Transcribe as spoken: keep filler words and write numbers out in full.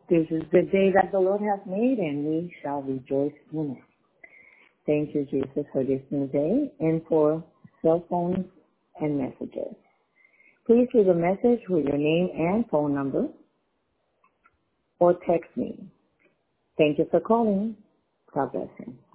This is the day that the Lord has made, and we shall rejoice in it. Thank you, Jesus, for this new day and for cell phones and messages. Please leave a message with your name and phone number or text me. Thank you for calling. God bless you.